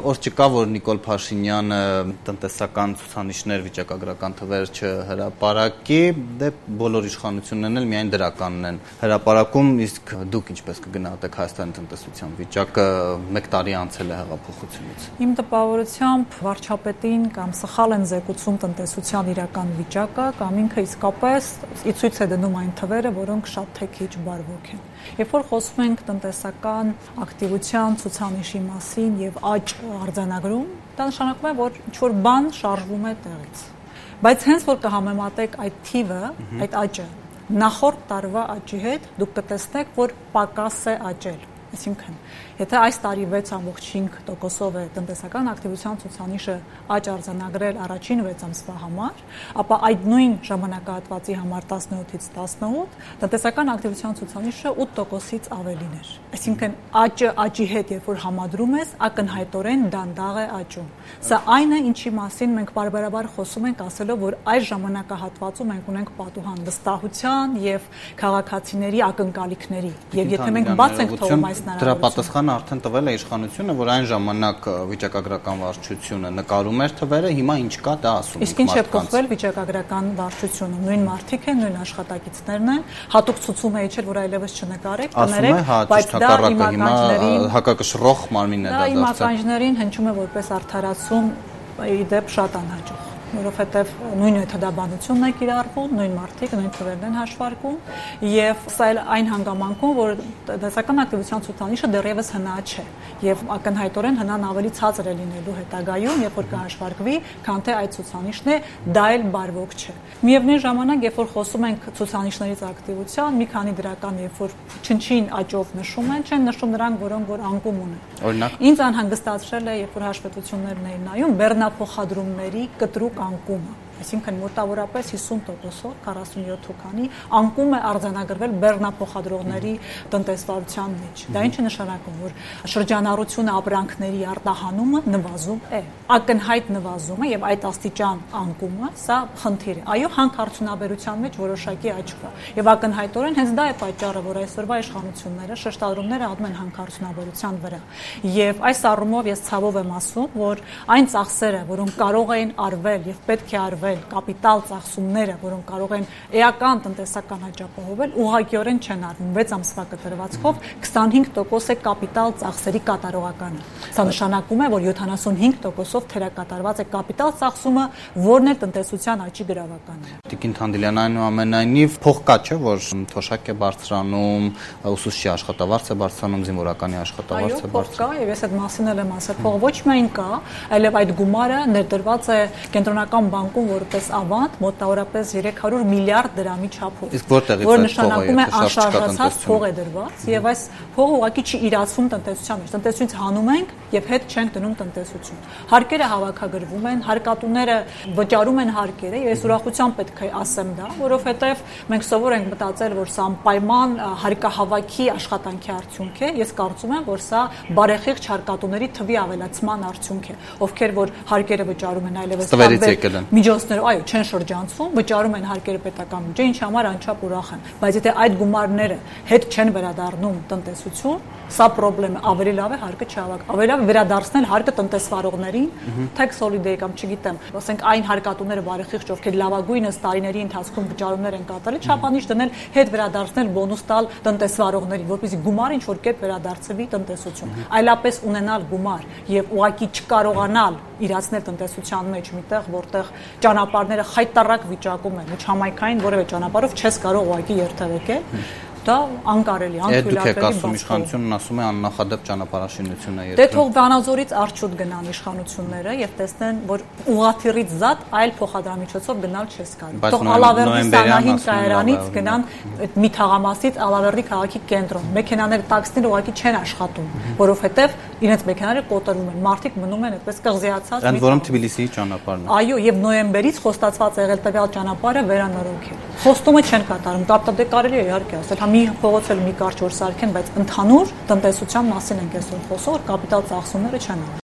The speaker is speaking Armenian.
Որ չկա, որ Նիկոլ Փաշինյանը տնտեսական ցուցանիշներ, վիճակագրական թվեր չհրապարակի, դե բոլոր իշխանություններն էլ միայն դրականն են հրապարակում, իսկ դուք ինչպես կգնահատեք Հայաստանի տնտեսության վիճակը 1 տարի անցել է հեղափոխությունից։ Իմ տպավորությամբ վարչապետին կամ սխալ են զեկուցում տնտեսության իրական վիճակը, կամ ինքը իսկապես ի ցույց է դնում այն թվերը, որոնք շատ թե քիչ բարվոք են։ Երբ որ խոսում ենք տնտեսական ակտիվության ցուցանիշի մասին եւ աճ արձանագրում, դա նշանակում է, որ ինչ-որ բան շարժվում է տեղից։ Բայց հենց որ կհամեմատեք այդ թիվը, այդ աճը նախորդ տարվա աճի հետ, դուք կտեսնեք, որ պակաս է աճել։ Այսինքն, եթե այս տարի 6.5%-ով է տնտեսական ակտիվության ցուցանիշը աճ արձանագրել առաջին 6 ամսվա համար, ապա այդ նույն ժամանակահատվածի համար 17-ից 18 տնտեսական ակտիվության ցուցանիշը 8%-ից ավելին էր։ Այսինքն, աճը աճի հետ, երբ որ համադրում ես, ակնհայտորեն դանդաղ է աճում։ Սա այն է, ինչի մասին մենք բարբերաբար խոսում ենք, ասելով, որ այս ժամանակահատվածում մենք ունենք պատուհան վստահության եւ քաղաքացիների ակնկալիքների։ Եվ եթե մենք բաց ենք թողում այս Դրա պատասխանը արդեն տվել է իշխանությունը, որ այն ժամանակ վիճակագրական վարչությունը նկարում էր թվերը, հիմա ինչ կա, դա ասում ենք մարդկանց։ Իսկ ինչ է փոխվել վիճակագրական վարչությունը։ Նույն մարդիկ են, նույն աշխատակիցներն են, հատուկ ցուցում է իջել, որ այլևս չնկարեք, կներեք, բայց դա իմ ականջներին հակակշռող մարմին է դա դարձել։ Դա իմ ականջներին հնչում է որպես արդարացում, ի դեպ շատ անհաջող, որովհետև նույն մեթոդաբանությունն է կիրառվում, նույն մարդիկ, նույն թվերն են հաշվարկում, եւ սա այն հանգամանքում, որ տնտեսական ակտիվության ցուցանիշը դեռևս հնա չէ, եւ ակնհայտորեն հնան ավելի ցածր է լինելու հետագայում, երբ որ կհաշվարկվի, քան թե այդ ցուցանիշն է, դա էլ բարվոք չէ։ Միևնույն ժամանակ, երբ որ խոսում ենք ցուցանիշներից ակտիվության, մի քանի դրական, երբ որ չնչին աճով նշում են, չեն նշում նրանք, որոնք որ անկում ունեն։ Օրինակ, ինձ անհանգստացրել է, երբ որ հաշվետվություններն էին նայում, բեռնափոխադրումների կտրուկ անկումը, այսինքն մոտավորապես 50%-ով 47 հոգանի անկում է արձանագրվել բեռնափոխադրողների տնտեսվարության մեջ։ Դա ինչ է նշանակում, որ շրջանառությունը ապրանքների արտահանումը նվազում է, ակնհայտ նվազում է եւ այդ աստիճան անկումը սա խնդիր է։ Այո, հանքարդյունաբերության մեջ որոշակի աճ կա եւ ակնհայտորեն հենց դա է պատճառը, որ այսօրվա իշխանությունները շեշտադրումներ անում են հանքարդյունաբերության վրա։ Եվ այս առումով ես ցավով եմ ասում, որ այն ծախսերը, որոնք կարող էին արվել եւ պետք է արվել կապիտալ ծախսումները, որոնք կարող են էական տնտեսական աճ ապահովել, ուղղակիորեն չեն արվում։ 6 ամսվա կտրվածքով 25% է կապիտալ ծախսերի կատարողականը։ Սա նշանակում է, որ 75%-ով թերակատարված է կապիտալ ծախսումը, որն է տնտեսության աճի գրավականը։ Տիկին Թանդիլյան, այնուամենայնիվ փող կա, չէ՞, որ թոշակ է բարձրանում, ուսուցչի աշխատավարձ է բարձրանում, զինվորականի աշխատավարձ է բարձրանում։ Այո, փող կա, եւ ես այդ մասին էլ եմ ասել, փողը ոչ միայն կա, այլև այդ գումարը ներդրված է կենտրոնական բանկում որպես ավանդ մոտավորապես 300 միլիարդ դրամի չափով։ Իսկ որտեղից որ նշանակում է անշարժացած փող է դրված եւ այս փողը ուղղակի չի իրացվում տնտեսության մեջ։ Տնտեսությունից հանում ենք եւ հետ չենք դնում տնտեսություն։ Հարկերը հավաքագրվում են, հարկատուները վճարում են հարկերը եւ ես ուրախությամբ պետք է ասեմ դա, որովհետեւ մենք սովոր ենք մտածել, որ սա անպայման հարկահավաքի աշխատանքի արդյունք է։ Ես կարծում եմ, որ սա բարեխիղճ հարկատուների թվի ավելացման արդյունք է, ովքեր որ հարկերը վճարում են այլևս միջոցներով, այո, չեն շրջանցում, վճարում են հարկերը պետական բյուջե, ինչի համար անչափ ուրախ են։ Բայց եթե այդ գումարները հետ չեն վերադառնում տնտեսություն, սա խնդրեմ է, ավելի լավ է հարկը չհավաք, ավելի լավ է վերադարձնել հարկը տնտեսվարողներին, թեք սոլիդեի կամ չգիտեմ, ասենք այն հարկատուները բարեխիղճ, ովքեր լավագույնս տարիների ընթացքում վճարումներ են կատարել, չափանիշ դնել, հետ վերադարձնել բոնուս տալ տնտեսվարողներին, որպեսզի գումարը ինչ որ կերպ վերադարձվի տնտեսություն։ Այլապես ունենալ գումար եւ ուղղակի չկարողանալ իրացնել տնտեսության մեջ միտեղ, որտեղ ճանապարհները խայտարակ վիճակում են, միջհամայնքային որևէ ճանապարհով չես կարող ուղղակի երթևեկել, դա անկարելի, անթույլատրելի իշխանությունն ասում է աննախադեպ ճանապարհաշինություն է երթվում։ Դե թող Վանաձորից Արջուտ գնան իշխանությունները եւ տեսնեն, որ ուղղաթիռից զատ այլ փոխադրամիջոցով գնալ չես կարող։ Թող Ալավերդի Սանահին կայարանից գնան այդ մի թաղամասից Ալավերդի քաղաքի կենտրոն։ Մեքենաները, տաքսիները ուղղակի չեն աշխատում, որովհետեւ իրենց մեքենաները կոտրվում են, մարդիկ մնում են այդպես կղզիացած։ Ընդ որում Թբիլիսիի ճանապարհն է։ Այո, եւ նոյեմբերից խոստացված եղել տվյալ ճանապարհը վերանորոգել։ Խոստումը չեն կատարում, դե կարելի է իհարկե ասել, հա մի փողոց էլ մի կարճ որ սարքեն, բայց ընդհանուր տնտեսության մասին ենք այսօր խոսում, որ կապիտալ ծախսումները չեն